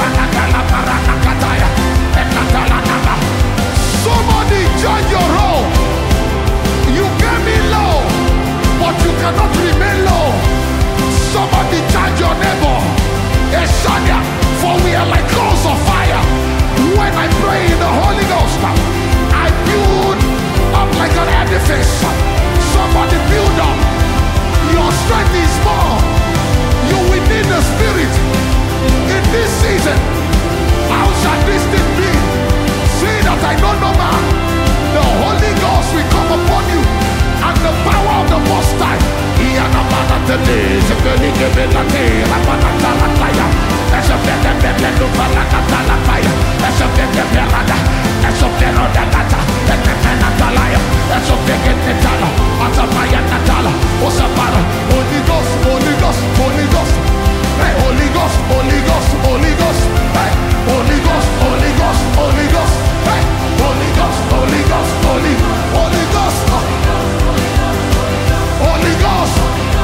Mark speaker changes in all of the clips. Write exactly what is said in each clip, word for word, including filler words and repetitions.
Speaker 1: Somebody judge your role. You came in low, but you cannot remain low. Somebody judge your neighbor. Eshania, for we are like coals of fire. When I pray in the Holy Ghost, I build up like an edifice. Somebody build up. Your strength is small. You will need the Spirit in this season. How shall this thing be? See that I know no man. The Holy Ghost will come upon you, and the power of the Most High. Holy Ghost, Holy Ghost, Holy Ghost, hey, Holy Ghost, Holy Ghost, Holy Ghost, hey, Holy Ghost, Holy Ghost, Holy Ghost, hey, Holy Ghost, Holy Ghost, Holy, Holy Ghost, Holy Ghost,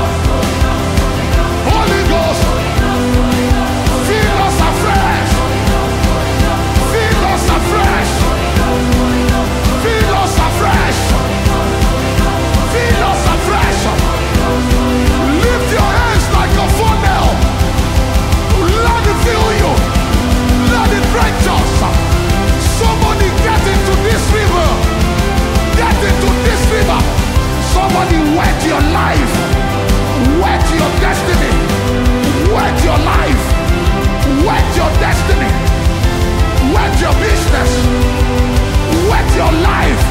Speaker 1: Holy Ghost, fill us afresh, fill us afresh, fill us afresh, fill us afresh. Lift your hands like a funnel. Let it fill you. Let it drench us. Somebody get into this river. Get into this river. Somebody wet your life. Wet your destiny. Wet your life. Wet your destiny. Wet your business. Wet your life.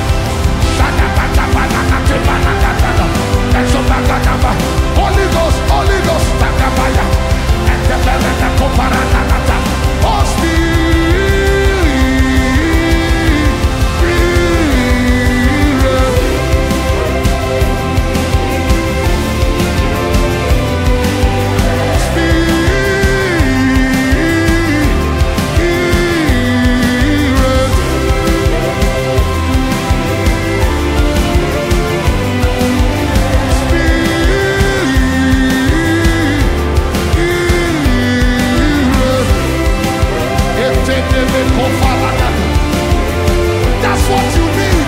Speaker 1: Holy Ghost, Holy Ghost, Takabaya, and the Beretta Koparanata, oh that's what you need.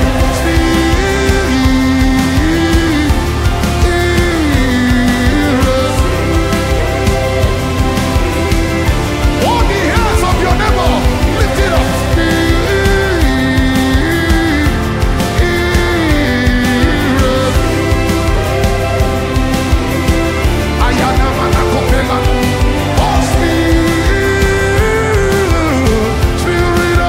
Speaker 1: Hold the hands of your neighbor. Lift it up. Ayana mana kopela. Oh, Spirit, Spirit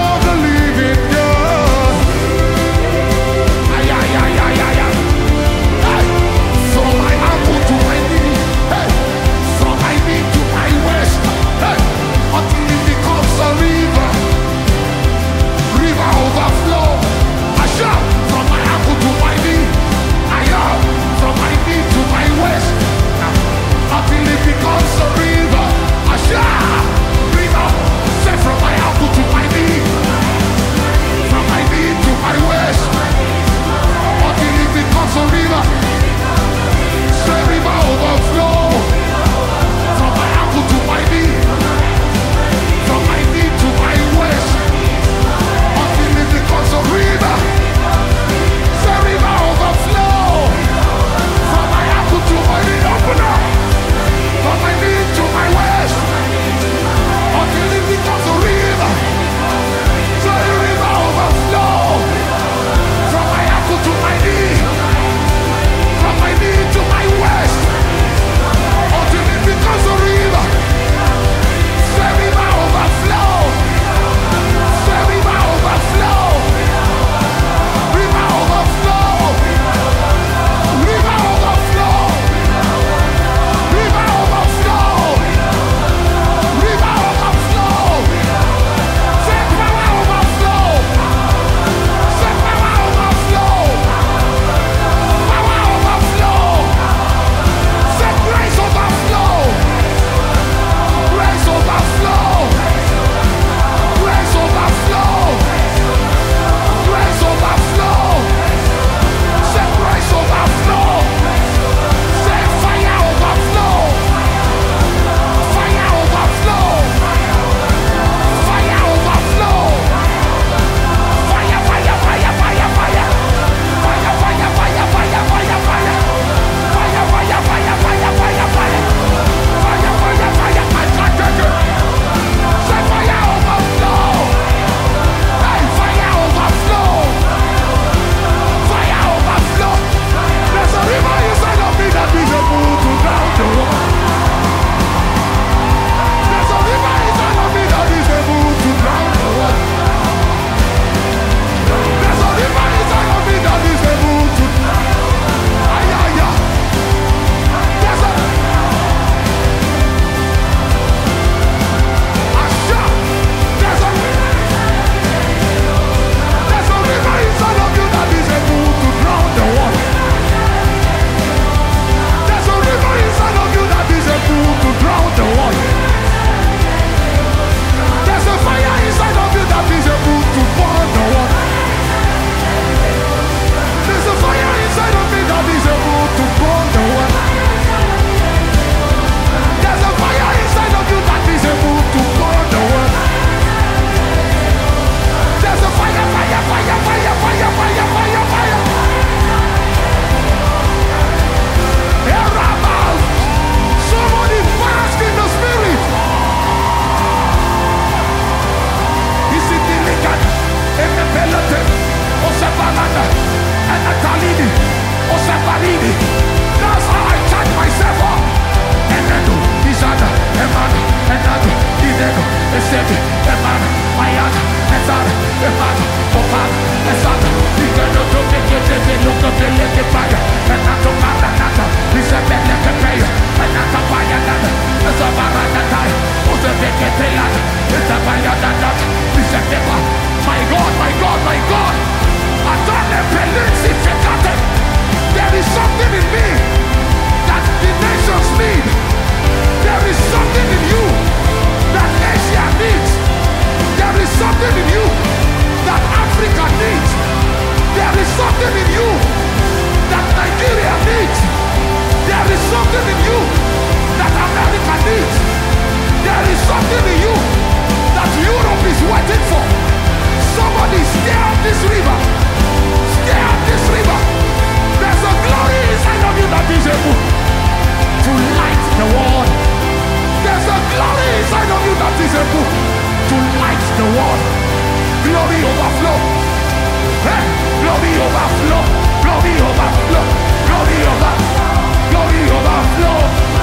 Speaker 1: Osetalini, Osebalini. That's how I charge myself up. Enendo, Izana, Emana, Enando, Idego, Esebi, Emana, Mayana, Ezana, Emana, Opana, Ezana, Igano, Tokete, Luka, Beleke, Fire, Enato, Mata, Nata, Isabelle, Paya, Enata, Paya, Nata, Ezabara, Nata, Osebeke, Telana, Ezabaya, Nata, Isabella. My God, my God, my God. Adone, Pelinsi, Fekate. There is something in me that the nations need. There is something in you that Asia needs. There is something in you that Africa needs. There is something in you that Nigeria needs. There is something in you that America needs. There is something in you that Europe is waiting for. Somebody stay up this river. Stay up this river. There's a glory inside of you that is able to light the world. There's a glory inside of you that is able to light the world. Glory overflow. Hey, glory overflow. Glory overflow. Glory over. Glory overflow.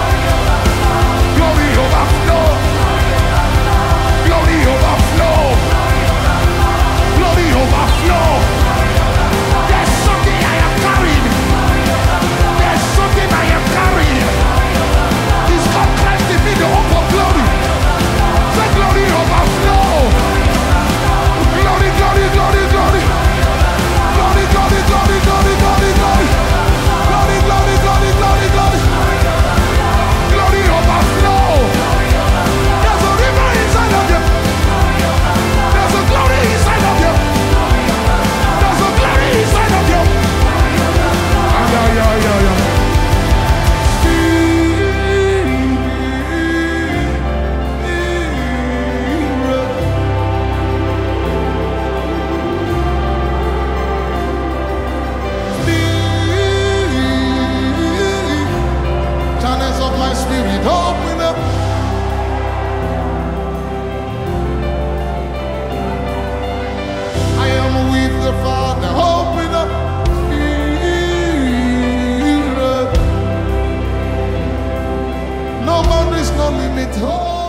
Speaker 1: Glory overflow. Glory overflow. Glory overflow. There's something I am carrying. There's something I am carrying. It's called Christ in me, the hope of glory. The glory overflow. Glory, glory, glory, glory. Glory, glory, glory, glory, glory, glory. Glory, glory, glory, glory, glory. Glory overflow. There's a river inside of you. There's a glory inside of you. There's a glory inside of you. Ah, yeah, yeah, yeah, yeah. Channels of my spirit open up. I am with the Father. Open up. No boundaries, no limit. Oh.